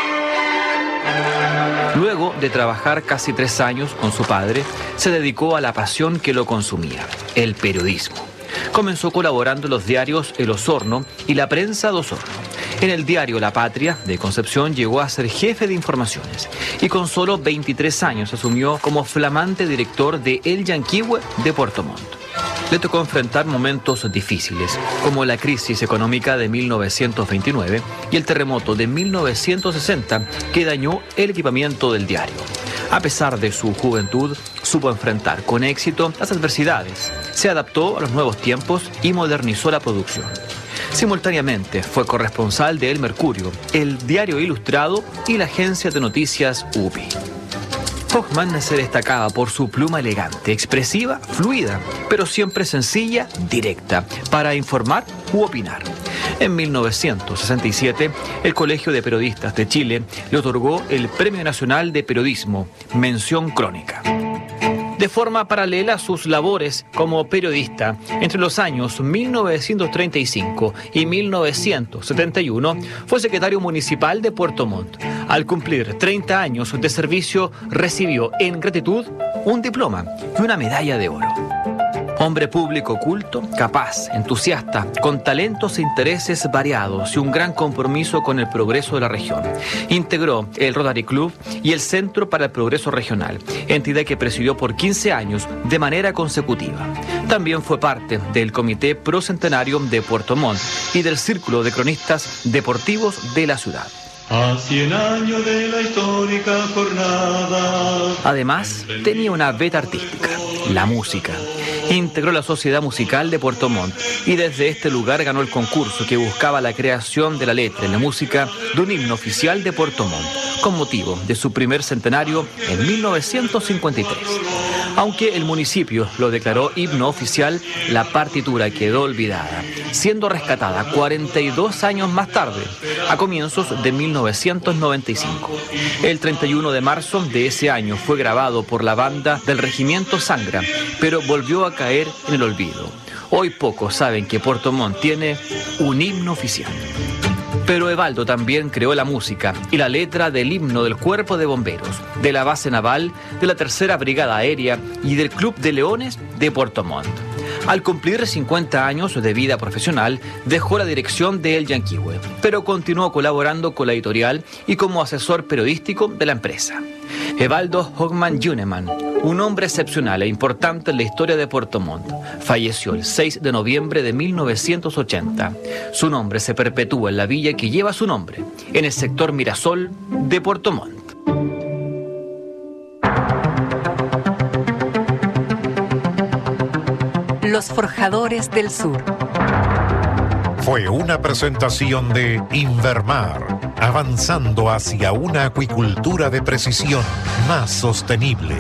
Luego de trabajar casi 3 años con su padre, se dedicó a la pasión que lo consumía, el periodismo. Comenzó colaborando en los diarios El Osorno y La Prensa de Osorno. En el diario La Patria de Concepción llegó a ser jefe de informaciones y con solo 23 años asumió como flamante director de El Yanquihue de Puerto Montt. Le tocó enfrentar momentos difíciles, como la crisis económica de 1929 y el terremoto de 1960 que dañó el equipamiento del diario. A pesar de su juventud, supo enfrentar con éxito las adversidades, se adaptó a los nuevos tiempos y modernizó la producción. Simultáneamente fue corresponsal de El Mercurio, el Diario Ilustrado y la agencia de noticias UPI. Hoffman se destacaba por su pluma elegante, expresiva, fluida, pero siempre sencilla, directa, para informar u opinar. En 1967, el Colegio de Periodistas de Chile le otorgó el Premio Nacional de Periodismo, mención crónica. De forma paralela a sus labores como periodista, entre los años 1935 y 1971 fue secretario municipal de Puerto Montt. Al cumplir 30 años de servicio, recibió en gratitud un diploma y una medalla de oro. Hombre público culto, capaz, entusiasta, con talentos e intereses variados y un gran compromiso con el progreso de la región. Integró el Rotary Club y el Centro para el Progreso Regional, entidad que presidió por 15 años de manera consecutiva. También fue parte del Comité Pro Centenario de Puerto Montt y del Círculo de Cronistas Deportivos de la ciudad. A 100 años de la histórica jornada. Además, tenía una veta artística, la música. Integró la Sociedad Musical de Puerto Montt y desde este lugar ganó el concurso que buscaba la creación de la letra y la música de un himno oficial de Puerto Montt, con motivo de su primer centenario en 1953. Aunque el municipio lo declaró himno oficial, la partitura quedó olvidada, siendo rescatada 42 años más tarde, a comienzos de 1995. El 31 de marzo de ese año fue grabado por la banda del Regimiento Sangra, pero volvió a caer en el olvido. Hoy pocos saben que Puerto Montt tiene un himno oficial. Pero Evaldo también creó la música y la letra del himno del Cuerpo de Bomberos, de la Base Naval, de la Tercera Brigada Aérea y del Club de Leones de Puerto Montt. Al cumplir 50 años de vida profesional, dejó la dirección de El Yanquihue, pero continuó colaborando con la editorial y como asesor periodístico de la empresa. Evaldo Hockman Juneman, un hombre excepcional e importante en la historia de Puerto Montt, falleció el 6 de noviembre de 1980. Su nombre se perpetúa en la villa que lleva su nombre, en el sector Mirasol de Puerto Montt. Los Forjadores del Sur. Fue una presentación de Invermar, avanzando hacia una acuicultura de precisión más sostenible.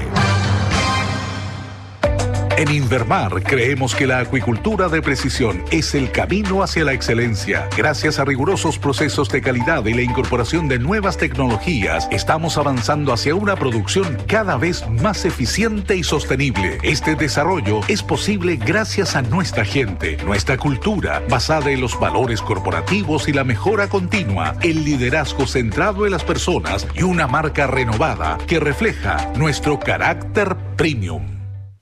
En Invermar creemos que la acuicultura de precisión es el camino hacia la excelencia. Gracias a rigurosos procesos de calidad y la incorporación de nuevas tecnologías, estamos avanzando hacia una producción cada vez más eficiente y sostenible. Este desarrollo es posible gracias a nuestra gente, nuestra cultura, basada en los valores corporativos y la mejora continua, el liderazgo centrado en las personas y una marca renovada que refleja nuestro carácter premium.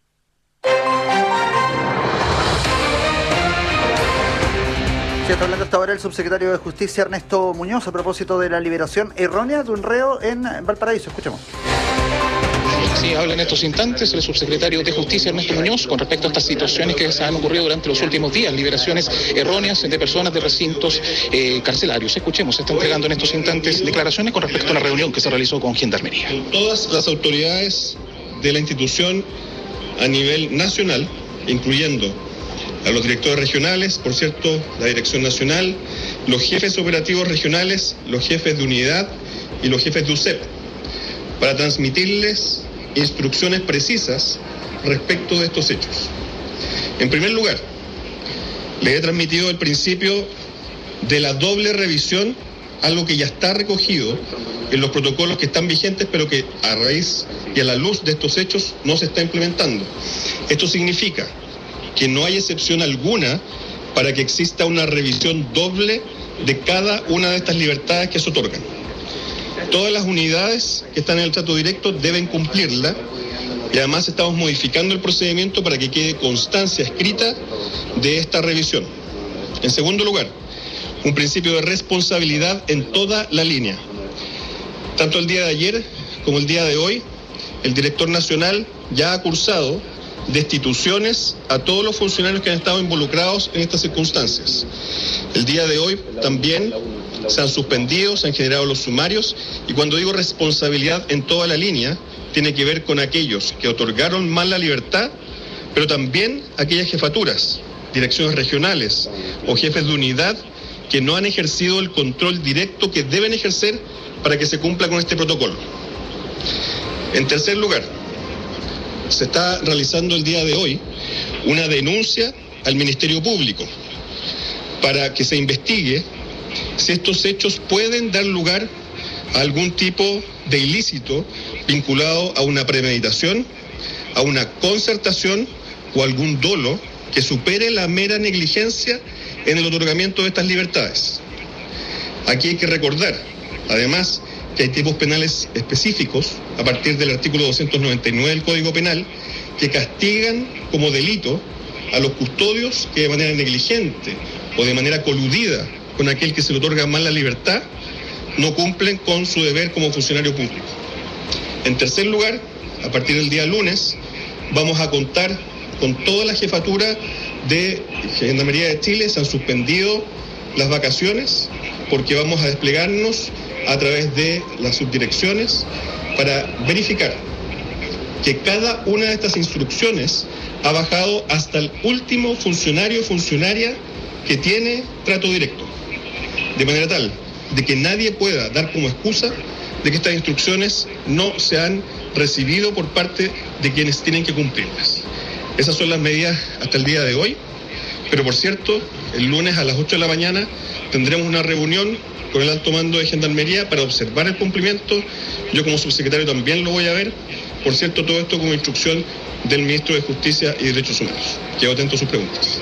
Sí, está hablando hasta ahora el subsecretario de Justicia Ernesto Muñoz a propósito de la liberación errónea de un reo en Valparaíso. Escuchemos. Sí, habla en estos instantes el subsecretario de Justicia Ernesto Muñoz con respecto a estas situaciones que se han ocurrido durante los últimos días, liberaciones erróneas de personas de recintos carcelarios. Escuchemos, se está entregando en estos instantes declaraciones con respecto a la reunión que se realizó con Gendarmería. Todas las autoridades de la institución a nivel nacional, incluyendo a los directores regionales, por cierto, la Dirección Nacional, los jefes operativos regionales, los jefes de unidad y los jefes de UCEP, para transmitirles instrucciones precisas respecto de estos hechos. En primer lugar, les he transmitido el principio de la doble revisión, algo que ya está recogido en los protocolos que están vigentes, pero que a raíz y a la luz de estos hechos no se está implementando. Esto significa que no hay excepción alguna para que exista una revisión doble de cada una de estas libertades que se otorgan. Todas las unidades que están en el trato directo deben cumplirla y además estamos modificando el procedimiento para que quede constancia escrita de esta revisión. En segundo lugar, un principio de responsabilidad en toda la línea. Tanto el día de ayer como el día de hoy, el director nacional ya ha cursado destituciones a todos los funcionarios que han estado involucrados en estas circunstancias. El día de hoy también se han suspendido, se han generado los sumarios, y cuando digo responsabilidad en toda la línea, tiene que ver con aquellos que otorgaron mal la libertad, pero también aquellas jefaturas, direcciones regionales o jefes de unidad que no han ejercido el control directo que deben ejercer para que se cumpla con este protocolo. En tercer lugar, se está realizando el día de hoy una denuncia al Ministerio Público para que se investigue si estos hechos pueden dar lugar a algún tipo de ilícito vinculado a una premeditación, a una concertación o algún dolo que supere la mera negligencia en el otorgamiento de estas libertades. Aquí hay que recordar, además, que hay tipos penales específicos, a partir del artículo 299 del Código Penal, que castigan como delito a los custodios que de manera negligente o de manera coludida con aquel que se le otorga mal la libertad, no cumplen con su deber como funcionario público. En tercer lugar, a partir del día lunes, vamos a contar con toda la jefatura de Gendarmería de Chile. Se han suspendido las vacaciones porque vamos a desplegarnos a través de las subdirecciones para verificar que cada una de estas instrucciones ha bajado hasta el último funcionario o funcionaria que tiene trato directo, de manera tal de que nadie pueda dar como excusa de que estas instrucciones no se han recibido por parte de quienes tienen que cumplirlas. Esas son las medidas hasta el día de hoy, pero por cierto, el lunes a las 8 de la mañana tendremos una reunión con el alto mando de Gendarmería para observar el cumplimiento. Yo como subsecretario también lo voy a ver. Por cierto, todo esto como instrucción del Ministro de Justicia y Derechos Humanos. Quedo atento a sus preguntas.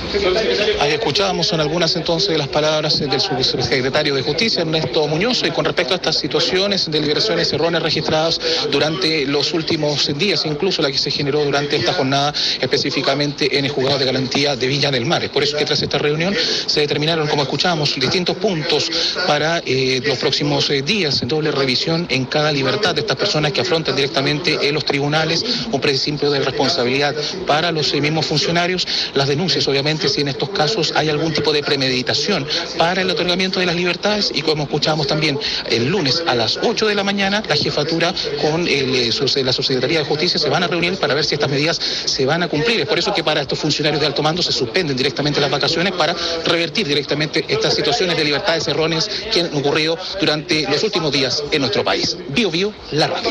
Ahí escuchábamos, son algunas entonces las palabras del subsecretario de Justicia, Ernesto Muñoz, con respecto a estas situaciones de liberaciones erróneas registradas durante los últimos días, incluso la que se generó durante esta jornada específicamente en el juzgado de garantía de Viña del Mar. Es por eso que tras esta reunión se determinaron, como escuchábamos, distintos puntos para los próximos días, doble revisión en cada libertad de estas personas que afrontan directamente en los tribunales, un principio de responsabilidad para los mismos funcionarios, las denuncias obviamente si en estos casos hay algún tipo de premeditación para el otorgamiento de las libertades, y como escuchamos también el lunes a las 8 de la mañana, la jefatura con la Subsecretaría de Justicia se van a reunir para ver si estas medidas se van a cumplir. Es por eso que para estos funcionarios de alto mando se suspenden directamente las vacaciones para revertir directamente estas situaciones de libertades erróneas que han ocurrido durante los últimos días en nuestro país. Bio Bio, la radio.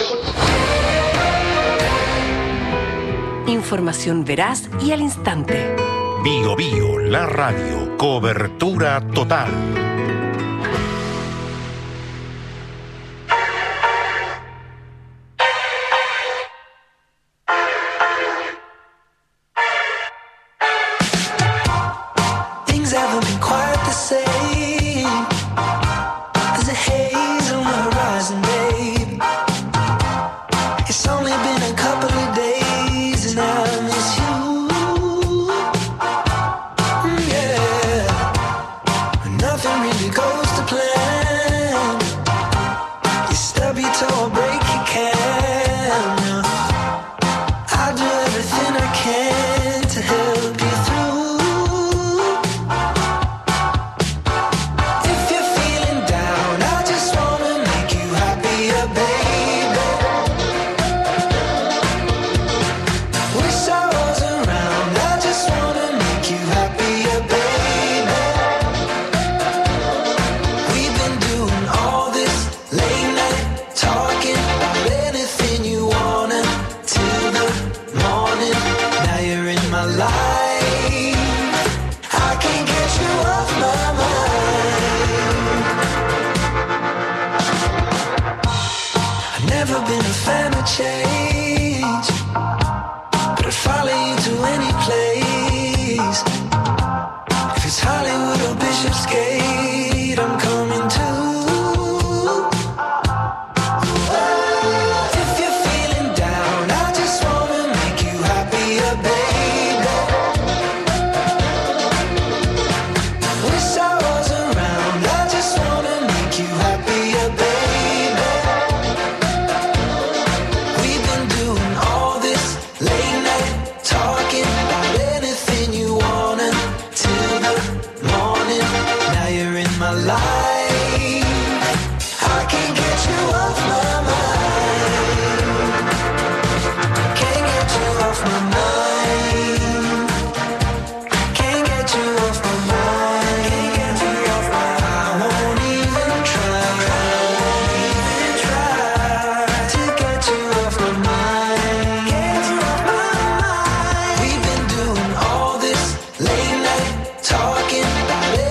Información veraz y al instante. Bio Bio, la radio. Cobertura total. Things haven't been quite the same. There's a haze on the horizon, babe. It's only been a couple of days and I miss you. Nothing really goes to plan. You stub your toe or break your can. I'll do everything I can to help you through. If you're feeling down, I just wanna make you happier, baby. Wish I was around, I just wanna make you happier, baby. Change, but I'd follow you to any place. If it's Hollywood or Bishopsgate, I'm coming too. If you're feeling down, I just wanna make you happier, baby. Wish I was around, I just wanna make you happier, baby. Talking about it.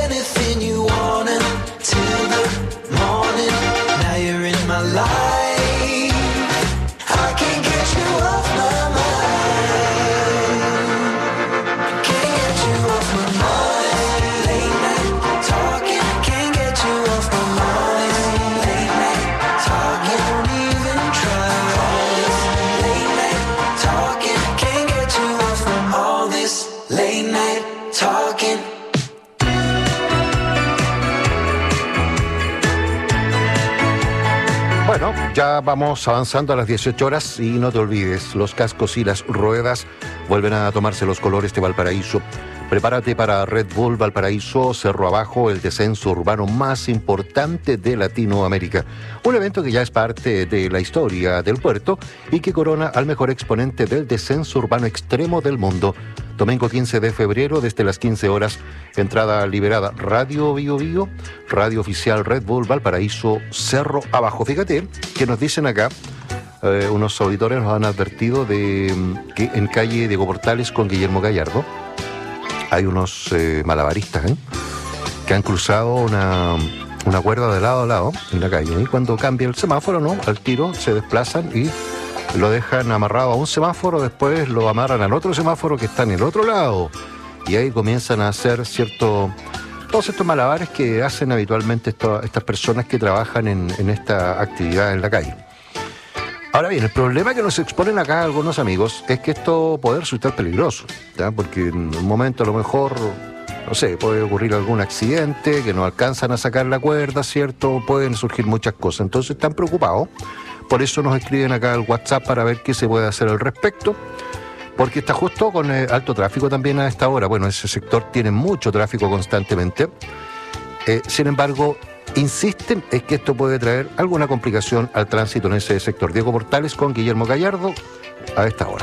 Bueno, ya vamos avanzando a las 18 horas y no te olvides, los cascos y las ruedas vuelven a tomarse los colores de Valparaíso. Prepárate para Red Bull Valparaíso, Cerro Abajo, el descenso urbano más importante de Latinoamérica. Un evento que ya es parte de la historia del puerto y que corona al mejor exponente del descenso urbano extremo del mundo. Domingo 15 de febrero, desde las 15 horas, entrada liberada. Radio Bio Bio, radio oficial Red Bull Valparaíso, Cerro Abajo. Fíjate que nos dicen acá, unos auditores nos han advertido de que en calle Diego Portales con Guillermo Gallardo hay unos malabaristas que han cruzado una cuerda de lado a lado en la calle. Y cuando cambia el semáforo, ¿no?, al tiro se desplazan y lo dejan amarrado a un semáforo, después lo amarran al otro semáforo que está en el otro lado. Y ahí comienzan a hacer todos estos malabares que hacen habitualmente estas personas que trabajan en esta actividad en la calle. Ahora bien, el problema que nos exponen acá algunos amigos es que esto puede resultar peligroso, ¿ya? Porque en un momento a lo mejor, no sé, puede ocurrir algún accidente, que no alcanzan a sacar la cuerda, ¿cierto? Pueden surgir muchas cosas, entonces están preocupados. Por eso nos escriben acá al WhatsApp para ver qué se puede hacer al respecto, porque está justo con alto tráfico también a esta hora. Bueno, ese sector tiene mucho tráfico constantemente. Sin embargo, insisten en que esto puede traer alguna complicación al tránsito en ese sector. Diego Portales con Guillermo Gallardo a esta hora.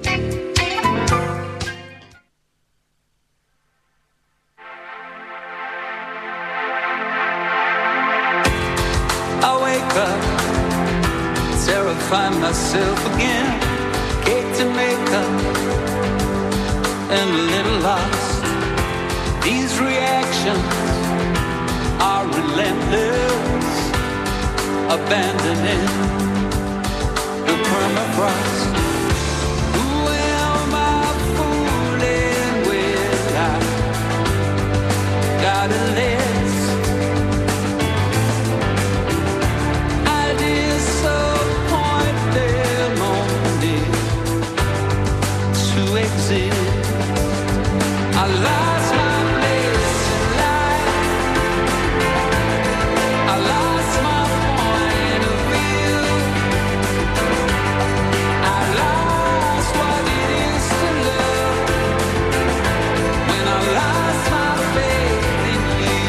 Find myself again, cake to make up, and a little lost. These reactions are relentless, abandoning the permafrost. Who am I fooling with? I got a list. I lost my place in life. I lost my point of view. I lost what it is to love when I lost my faith in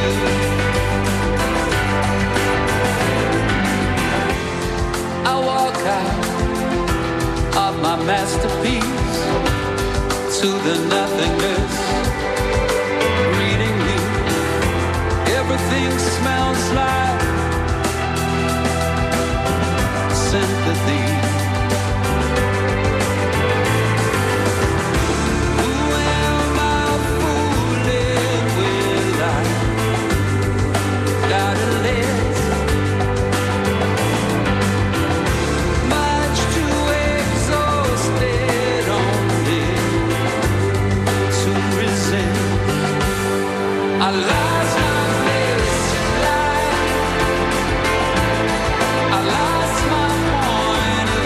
you. I walk out of my masterpiece to the nothingness, greeting me. Everything smells like sympathy. Who am I fooling with? I got a list, much too exhausted only to resist. I lost my place in life. I lost my point of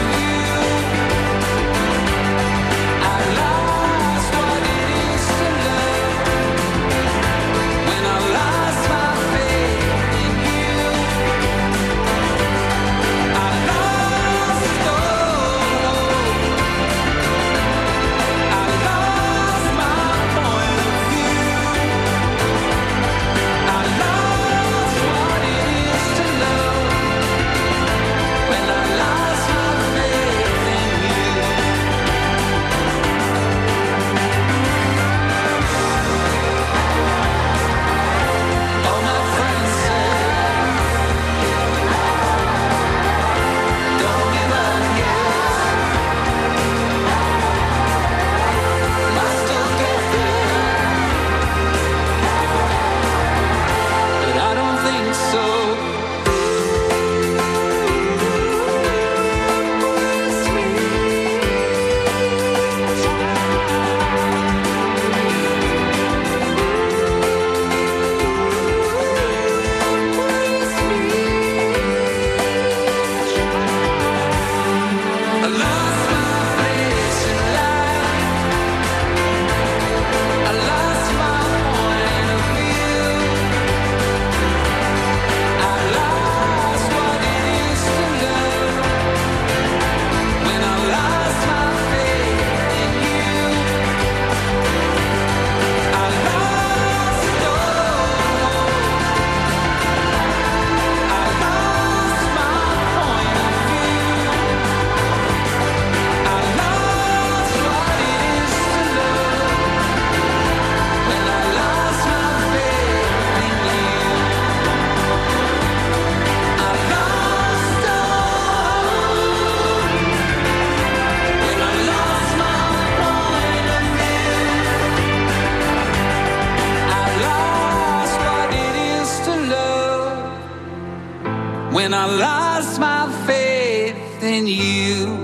when I lost my faith in you.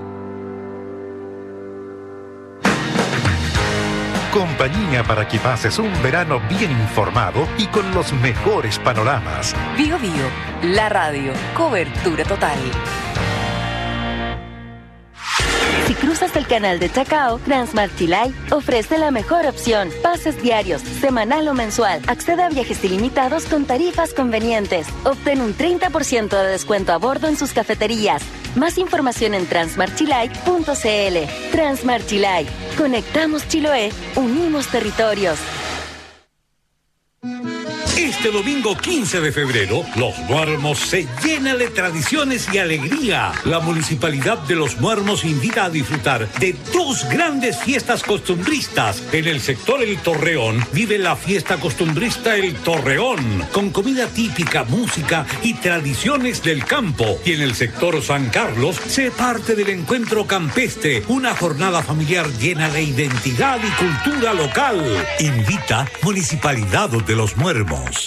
Compañía para que pases un verano bien informado y con los mejores panoramas. Bio Bio, la radio, cobertura total. Si cruzas el canal de Chacao, Transmart Chilay ofrece la mejor opción. Pases diarios, semanal o mensual. Accede a viajes ilimitados con tarifas convenientes. Obtén un 30% de descuento a bordo en sus cafeterías. Más información en transmartchilay.cl. Transmart Chilay. Conectamos Chiloé, unimos territorios. Este domingo 15 de febrero, Los Muermos se llena de tradiciones y alegría. La Municipalidad de Los Muermos invita a disfrutar de 2 grandes fiestas costumbristas. En el sector El Torreón vive la fiesta costumbrista El Torreón, con comida típica, música y tradiciones del campo. Y en el sector San Carlos se parte del encuentro campestre, una jornada familiar llena de identidad y cultura local. Invita Municipalidad de Los Muermos.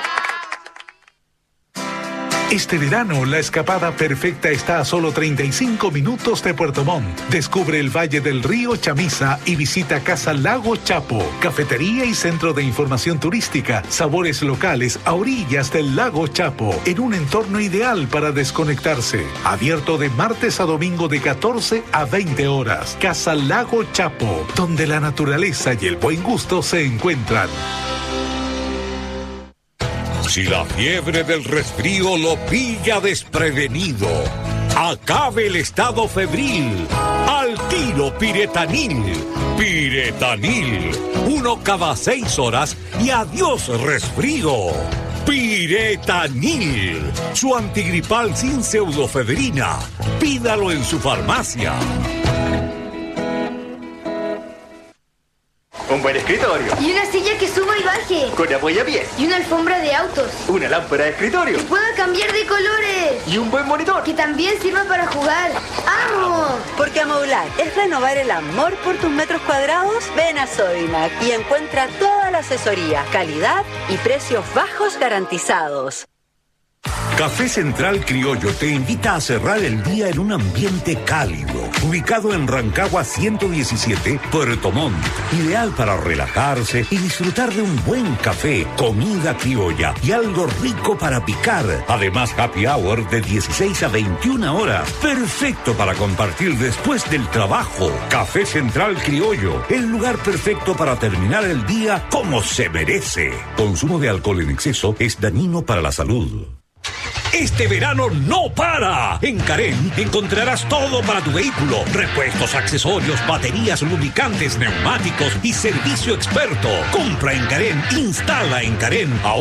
Este verano, la escapada perfecta está a solo 35 minutos de Puerto Montt. Descubre el Valle del Río Chamisa y visita Casa Lago Chapo, cafetería y centro de información turística, sabores locales a orillas del Lago Chapo, en un entorno ideal para desconectarse. Abierto de martes a domingo de 14 a 20 horas. Casa Lago Chapo, donde la naturaleza y el buen gusto se encuentran. Si la fiebre del resfrío lo pilla desprevenido, acabe el estado febril. Al tiro Piretanil. Piretanil. 1 cada 6 horas y adiós resfrío. Piretanil. Su antigripal sin pseudofedrina. Pídalo en su farmacia. Un buen escritorio. Y una silla que suba y baje. Con apoyapiés. Y una alfombra de autos. Una lámpara de escritorio. Que pueda cambiar de colores. Y un buen monitor. Que también sirva para jugar. ¡Amo! Porque amoblar es renovar el amor por tus metros cuadrados. Ven a Sodimac y encuentra toda la asesoría, calidad y precios bajos garantizados. Café Central Criollo te invita a cerrar el día en un ambiente cálido, ubicado en Rancagua 117, Puerto Montt. Ideal para relajarse y disfrutar de un buen café, comida criolla y algo rico para picar. Además, happy hour de 16 a 21 horas. Perfecto para compartir después del trabajo. Café Central Criollo, el lugar perfecto para terminar el día como se merece. Consumo de alcohol en exceso es dañino para la salud. Este verano no para. En Carén encontrarás todo para tu vehículo. Repuestos, accesorios, baterías, lubricantes, neumáticos y servicio experto. Compra en Carén, instala en Carén.